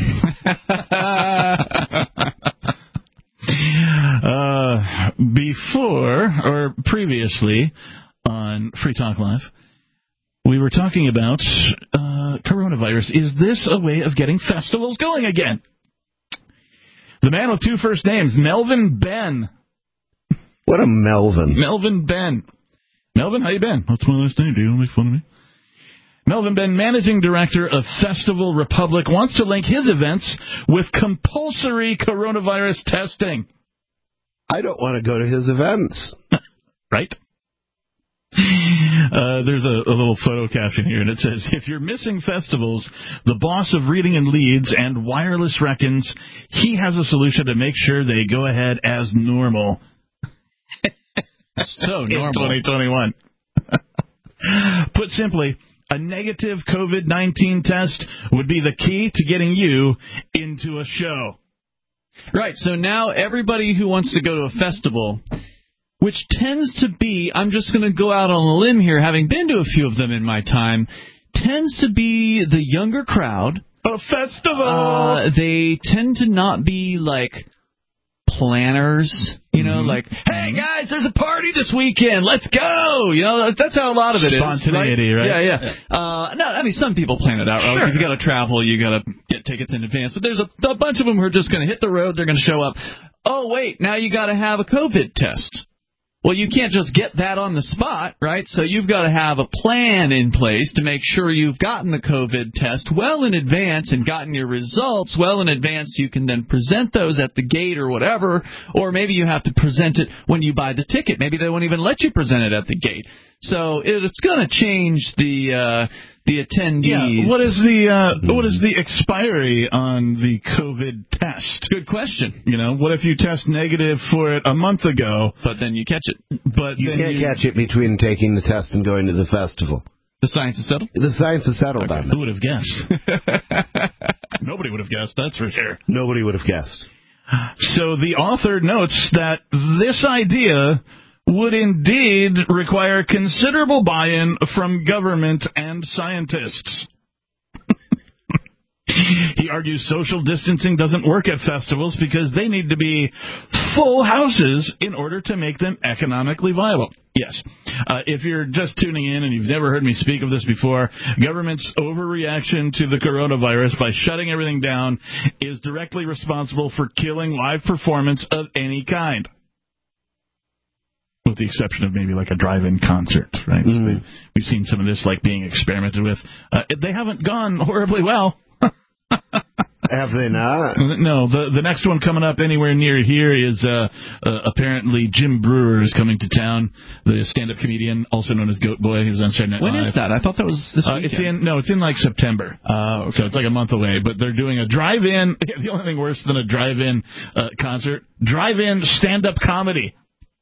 uh, before, or previously, on Free Talk Live, we were talking about uh, coronavirus. Is this a way of getting festivals going again? The man with two first names, Melvin Ben. What a Melvin. Melvin Ben. Melvin, how you been? What's my last name? Do you want to make fun of me? Melvin Ben, managing director of Festival Republic, wants to link his events with compulsory coronavirus testing. I don't want to go to his events. Right? Uh, there's a, a little photo caption here, and it says, if you're missing festivals, the boss of Reading and Leeds and Wireless reckons he has a solution to make sure they go ahead as normal. So normal. In twenty twenty-one. Put simply, a negative COVID nineteen test would be the key to getting you into a show. Right, so now everybody who wants to go to a festival, which tends to be, I'm just going to go out on a limb here, having been to a few of them in my time, tends to be the younger crowd. A festival! Uh, they tend to not be, like, planners. You know, mm-hmm. like, hey, guys, there's a party this weekend. Let's go. You know, that's how a lot of it Spontaneity, is. right? right? Yeah, yeah. yeah. Uh, no, I mean, some people plan it out. Right? Sure. If you got to travel, you got to get tickets in advance. But there's a, a bunch of them who are just going to hit the road. They're going to show up. Oh, wait, now you got to have a COVID test. Well, you can't just get that on the spot, right? So you've got to have a plan in place to make sure you've gotten the COVID test well in advance and gotten your results well in advance. You can then present those at the gate or whatever, or maybe you have to present it when you buy the ticket. Maybe they won't even let you present it at the gate. So it, it's going to change the uh, the attendees. Yeah. What is the uh, what is the expiry on the COVID test? Good question. You know, what if you test negative for it a month ago, but then you catch it? But you can't you... catch it between taking the test and going to the festival. The science is settled? The science is settled okay. on Who would have guessed? Nobody would have guessed, that's for sure. Nobody would have guessed. So the author notes that this idea would indeed require considerable buy-in from government and scientists. He argues social distancing doesn't work at festivals because they need to be full houses in order to make them economically viable. Yes. Uh, if you're just tuning in and you've never heard me speak of this before, government's overreaction to the coronavirus by shutting everything down is directly responsible for killing live performance of any kind. With the exception of maybe like a drive-in concert, right? Mm. We've, we've seen some of this like being experimented with. Uh, they haven't gone horribly well. Have they not? No. The the next one coming up anywhere near here is uh, uh, apparently Jim Brewer is coming to town, the stand-up comedian, also known as Goat Boy. He was on Saturday Night Live. When is that? I thought that was this uh, weekend. It's in no, it's in like September. Oh, okay. So it's like a month away. But they're doing a drive-in. The only thing worse than a drive-in uh, concert, drive-in stand-up comedy.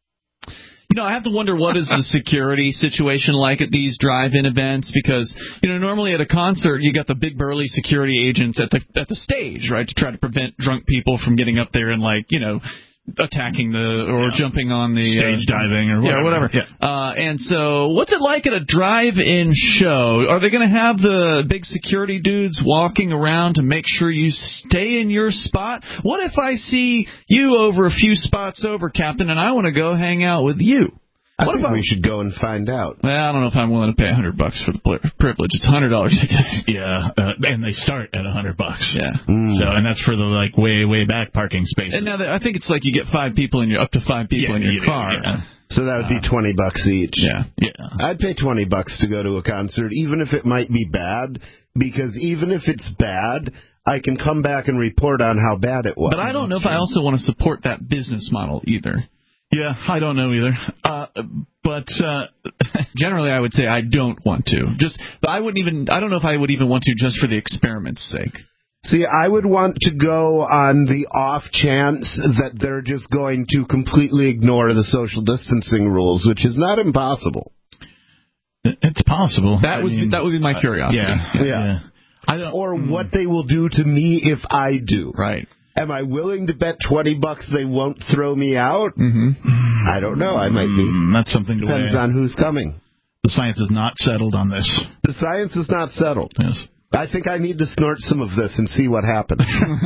You know, I have to wonder what is the security situation like at these drive-in events, because, you know, normally at a concert you got the big burly security agents at the at the stage, right, to try to prevent drunk people from getting up there and, like, you know, attacking the or yeah. jumping on the stage uh, diving or whatever. Yeah, whatever. Yeah. Uh, and so, what's it like at a drive-in show? Are they going to have the big security dudes walking around to make sure you stay in your spot? What if I see you over a few spots over, Captain, and I want to go hang out with you? I what think about, we should go and find out. Well, I don't know if I'm willing to pay a hundred bucks for the privilege. It's a hundred dollar tickets. Yeah, uh, and they start at a hundred bucks. Yeah. Mm. So, and that's for the like way way back parking spaces. And now that, I think it's like you get five people in your up to five people yeah, in your yeah, car. Yeah. So that would be twenty bucks each. Yeah, yeah. I'd pay twenty bucks to go to a concert, even if it might be bad, because even if it's bad, I can come back and report on how bad it was. But I don't know if I also want to support that business model either. Yeah, I don't know either. Uh, but uh, generally, I would say I don't want to. Just, but I wouldn't even. I don't know if I would even want to just for the experiment's sake. See, I would want to go on the off chance that they're just going to completely ignore the social distancing rules, which is not impossible. It's possible. That was that would be my curiosity. Uh, yeah, yeah. yeah. I don't, or mm. what they will do to me if I do. Right. Am I willing to bet twenty bucks they won't throw me out? Mm-hmm. I don't know. I might be. Mm, that's something to Depends weigh. on who's coming. The science is not settled on this. The science is not settled. Yes. I think I need to snort some of this and see what happens.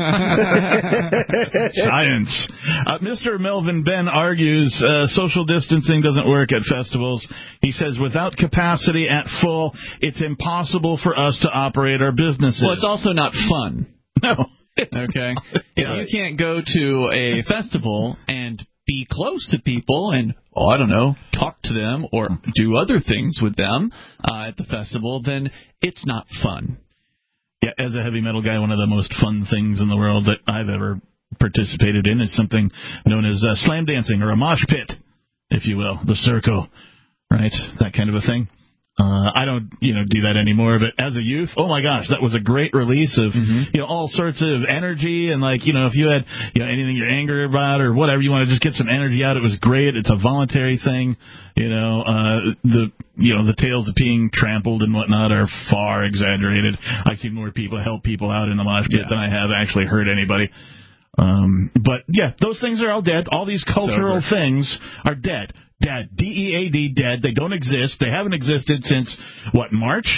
Science. Uh, Mister Melvin Ben argues uh, social distancing doesn't work at festivals. He says without capacity at full, it's impossible for us to operate our businesses. Well, it's also not fun. No. Okay? If you can't go to a festival and be close to people and, oh, I don't know, talk to them or do other things with them uh, at the festival, then it's not fun. Yeah, as a heavy metal guy, one of the most fun things in the world that I've ever participated in is something known as uh, slam dancing, or a mosh pit, if you will, the circle, right? That kind of a thing. Uh, I don't, you know, do that anymore, but as a youth, oh my gosh, that was a great release of, mm-hmm. you know, all sorts of energy, and like, you know, if you had, you know, anything you're angry about or whatever, you want to just get some energy out, it was great. It's a voluntary thing, you know, uh, the, you know, the tales of being trampled and whatnot are far exaggerated. I've seen more people help people out in the mosh pit yeah. than I have actually hurt anybody. Um, but yeah, those things are all dead. All these cultural things are dead. Dead. D E A D, dead. They don't exist. They haven't existed since, what, March?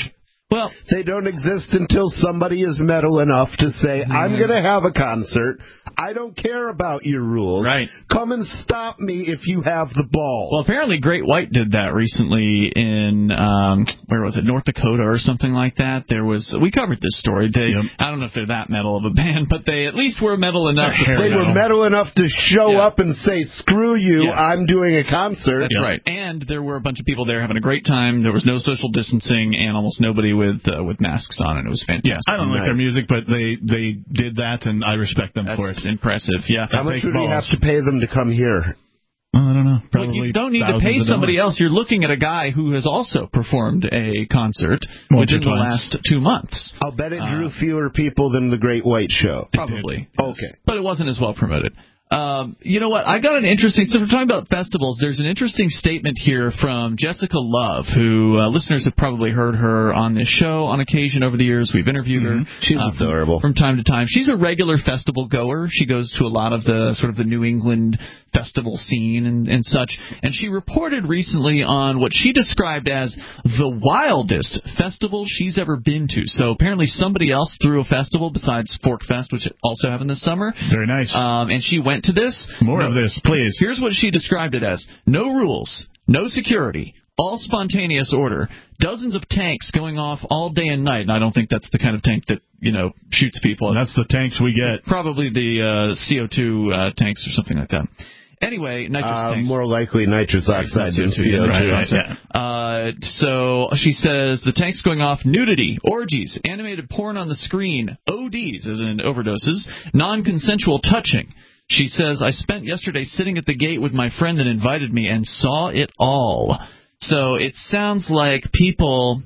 Well, they don't exist until somebody is metal enough to say, I'm going to have a concert. I don't care about your rules. Right. Come and stop me if you have the balls. Well, apparently Great White did that recently in, um, where was it, North Dakota or something like that. There was, we covered this story. They, yep. I don't know if they're that metal of a band, but they at least were metal enough. To they were metal enough to show yeah. up and say, screw you, yes. I'm doing a concert. That's yep. right. And there were a bunch of people there having a great time. There was no social distancing and almost nobody with uh, with masks on, and it was fantastic. Yeah, I don't nice. like their music, but they, they did that, and I respect them That's for it. impressive, yeah. How much would we have to pay them to come here? I don't know. Probably well, you don't need to pay somebody else. You're looking at a guy who has also performed a concert Once within the last two months. I'll bet it drew uh, fewer people than the Great White Show. Probably. Okay. But it wasn't as well promoted. Um, you know what? I got an interesting. So we're talking about festivals. There's an interesting statement here from Jessica Love, who uh, listeners have probably heard her on this show on occasion over the years. We've interviewed mm-hmm. her. She's uh, adorable from time to time. She's a regular festival goer. She goes to a lot of the sort of the New England festival scene and, and such. And she reported recently on what she described as the wildest festival she's ever been to. So apparently somebody else threw a festival besides Fork Fest, which also happened this summer. Very nice. Um, and she went to this. More no, of this, please. Here's what she described it as. No rules, no security, all spontaneous order, dozens of tanks going off all day and night. And I don't think that's the kind of tank that, you know, shoots people. That's the tanks we get. Probably the uh, C O two uh, tanks or something like that. Anyway, nitrous uh, tanks. More likely nitrous oxide than C O two. Right, right, yeah. uh, so she says the tanks going off, nudity, orgies, animated porn on the screen, O Ds, as in overdoses, non-consensual touching. She says, I spent yesterday sitting at the gate with my friend that invited me and saw it all. So it sounds like people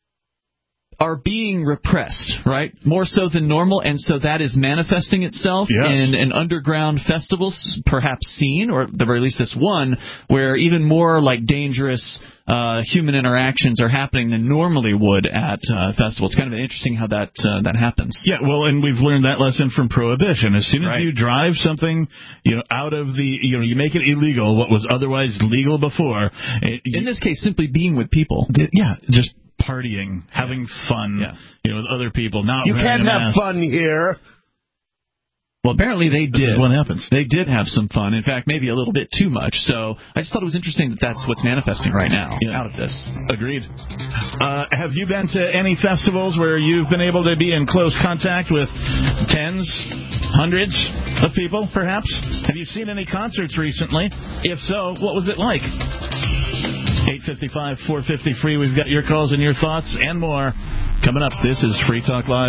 are being repressed, right? More so than normal, and so that is manifesting itself yes. in an underground festival, perhaps scene, or at the very least this one, where even more like dangerous uh, human interactions are happening than normally would at uh, festivals. It's kind of interesting how that uh, that happens. Yeah, well, and we've learned that lesson from Prohibition. As soon as right. you drive something, you know, out of the, you know, you make it illegal, what was otherwise legal before. It, in you, this case, simply being with people. Yeah, just partying, having fun, yeah. you know, with other people. Not you can't have mask. fun here. Well, apparently they this did. Is what happens. They did have some fun. In fact, maybe a little bit too much. So I just thought it was interesting that that's what's manifesting right now yeah. out of this. Agreed. Uh, have you been to any festivals where you've been able to be in close contact with tens, hundreds of people, perhaps? Have you seen any concerts recently? If so, what was it like? eight five five, four five zero, free. We've got your calls and your thoughts and more coming up. This is Free Talk Live.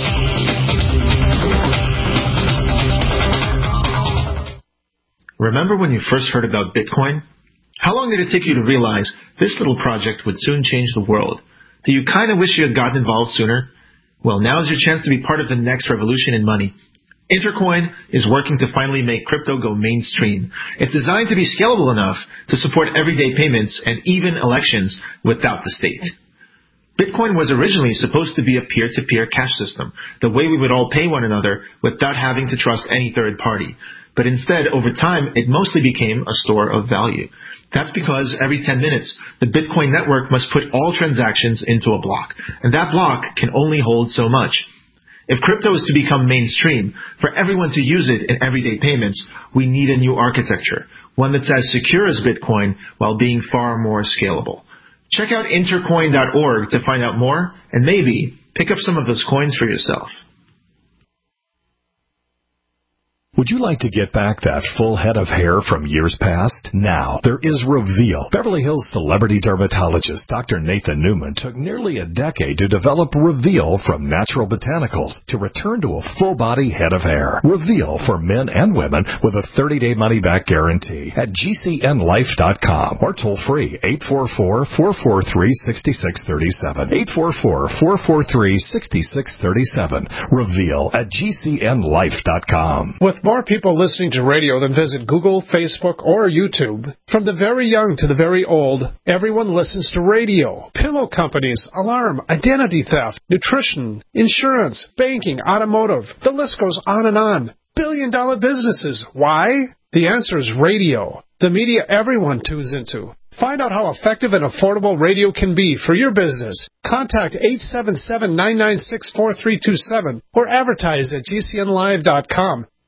Remember when you first heard about Bitcoin? How long did it take you to realize this little project would soon change the world? Do you kind of wish you had gotten involved sooner? Well, now is your chance to be part of the next revolution in money. Intercoin is working to finally make crypto go mainstream. It's designed to be scalable enough to support everyday payments and even elections without the state. Bitcoin was originally supposed to be a peer-to-peer cash system, the way we would all pay one another without having to trust any third party. But instead, over time, it mostly became a store of value. That's because every ten minutes, the Bitcoin network must put all transactions into a block, and that block can only hold so much. If crypto is to become mainstream, for everyone to use it in everyday payments, we need a new architecture, one that's as secure as Bitcoin while being far more scalable. Check out intercoin dot org to find out more, and maybe pick up some of those coins for yourself. Would you like to get back that full head of hair from years past? Now, there is Reveal. Beverly Hills celebrity dermatologist Doctor Nathan Newman took nearly a decade to develop Reveal from natural botanicals to return to a full-body head of hair. Reveal for men and women with a thirty-day money-back guarantee at G C N life dot com or toll-free eight four four, four four three, six six three seven. eight four four, four four three, six six three seven. Reveal at G C N life dot com. With more people listening to radio than visit Google, Facebook, or YouTube. From the very young to the very old, everyone listens to radio. Pillow companies, alarm, identity theft, nutrition, insurance, banking, automotive. The list goes on and on. Billion dollar businesses. Why? The answer is radio. The media everyone tunes into. Find out how effective and affordable radio can be for your business. Contact eight seven seven, nine nine six, four three two seven or advertise at G C N live dot com.